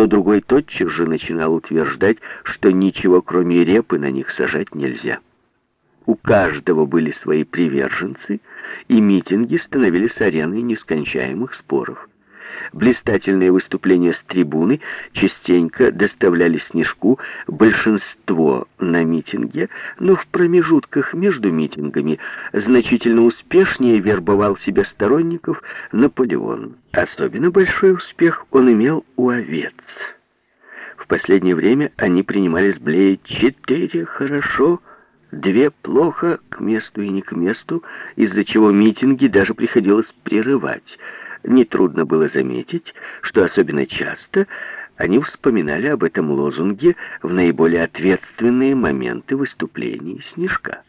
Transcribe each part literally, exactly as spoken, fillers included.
то другой тотчас же начинал утверждать, что ничего кроме репы на них сажать нельзя. У каждого были свои приверженцы, и митинги становились ареной нескончаемых споров. Блистательные выступления с трибуны частенько доставляли Снежку большинство на митинге, но в промежутках между митингами значительно успешнее вербовал себе сторонников Наполеон. Особенно большой успех он имел у овец. В последнее время они принимались блеять «четыре хорошо», «две плохо», к месту и не к месту, из-за чего митинги даже приходилось прерывать. Нетрудно было заметить, что особенно часто они вспоминали об этом лозунге в наиболее ответственные моменты выступлений Снежка.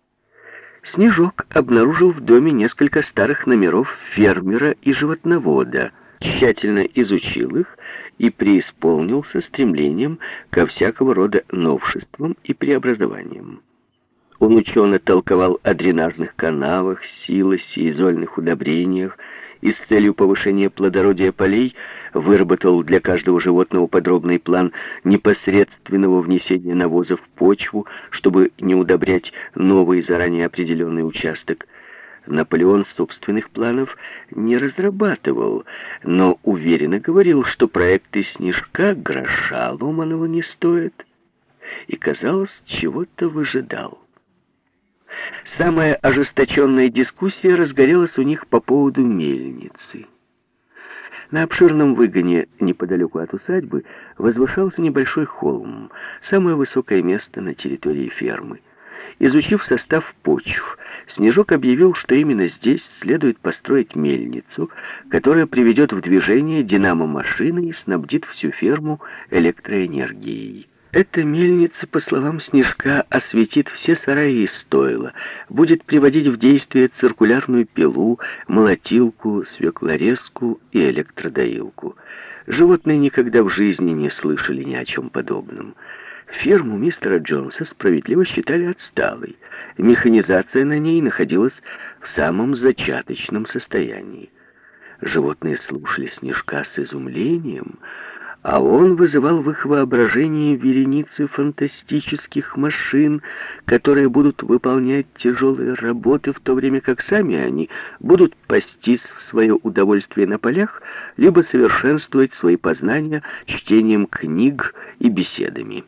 Снежок обнаружил в доме несколько старых номеров фермера и животновода, тщательно изучил их и преисполнился стремлением ко всякого рода новшествам и преобразованиям. Он учено толковал о дренажных канавах, силосе и зольных удобрениях, и с целью повышения плодородия полей выработал для каждого животного подробный план непосредственного внесения навоза в почву, чтобы не удобрять новый заранее определенный участок. Наполеон собственных планов не разрабатывал, но уверенно говорил, что проекты Снежка гроша ломаного не стоят, и, казалось, чего-то выжидал. Самая ожесточенная дискуссия разгорелась у них по поводу мельницы. На обширном выгоне неподалеку от усадьбы возвышался небольшой холм, самое высокое место на территории фермы. Изучив состав почв, Снежок объявил, что именно здесь следует построить мельницу, которая приведет в движение динамо-машины и снабдит всю ферму электроэнергией. Эта мельница, по словам Снежка, осветит все сараи и стойла, будет приводить в действие циркулярную пилу, молотилку, свеклорезку и электродоилку. Животные никогда в жизни не слышали ни о чем подобном. Ферму мистера Джонса справедливо считали отсталой. Механизация на ней находилась в самом зачаточном состоянии. Животные слушали Снежка с изумлением, а он вызывал в их воображении вереницы фантастических машин, которые будут выполнять тяжелые работы, в то время как сами они будут пастись в свое удовольствие на полях, либо совершенствовать свои познания чтением книг и беседами.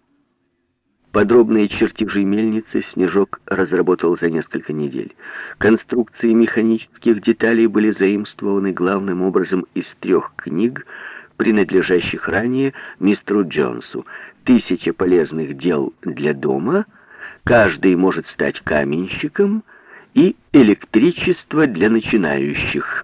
Подробные чертежи мельницы Снежок разработал за несколько недель. Конструкции механических деталей были заимствованы главным образом из трех книг, принадлежащих ранее мистеру Джонсу. «Тысяча полезных дел для дома», «Каждый может стать каменщиком» и «Электричество для начинающих».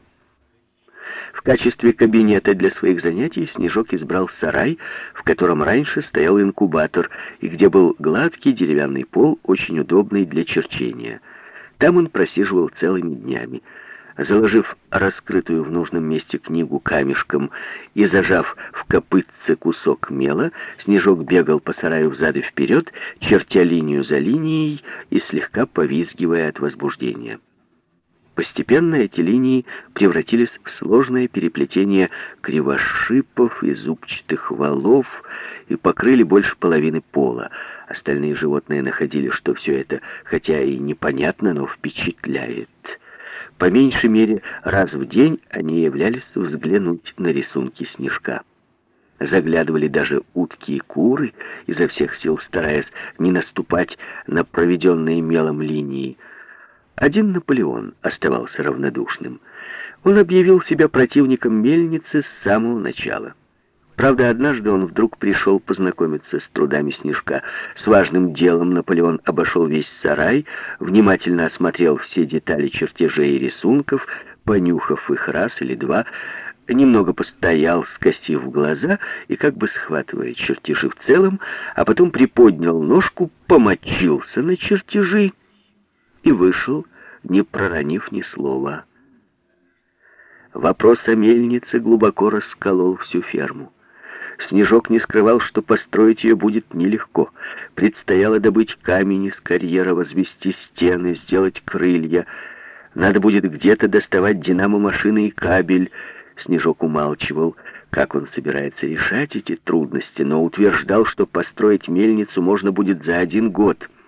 В качестве кабинета для своих занятий Снежок избрал сарай, в котором раньше стоял инкубатор, и где был гладкий деревянный пол, очень удобный для черчения. Там он просиживал целыми днями. Заложив раскрытую в нужном месте книгу камешком и зажав в копытце кусок мела, Снежок бегал по сараю взад и вперед, чертя линию за линией и слегка повизгивая от возбуждения. Постепенно эти линии превратились в сложное переплетение кривошипов и зубчатых валов и покрыли больше половины пола. Остальные животные находили, что все это, хотя и непонятно, но впечатляет. По меньшей мере, раз в день они являлись взглянуть на рисунки Снежка. Заглядывали даже утки и куры, изо всех сил стараясь не наступать на проведенные мелом линии. Один Наполеон оставался равнодушным. Он объявил себя противником мельницы с самого начала. Правда, однажды он вдруг пришел познакомиться с трудами Снежка. С важным делом Наполеон обошел весь сарай, внимательно осмотрел все детали чертежей и рисунков, понюхав их раз или два, немного постоял, скосив глаза и как бы схватывая чертежи в целом, а потом приподнял ножку, помочился на чертежи и вышел, не проронив ни слова. Вопрос о мельнице глубоко расколол всю ферму. Снежок не скрывал, что построить ее будет нелегко. Предстояло добыть камень из карьера, возвести стены, сделать крылья. Надо будет где-то доставать динамо-машины и кабель. Снежок умалчивал. как он собирается решать эти трудности, но утверждал, что построить мельницу можно будет за один год.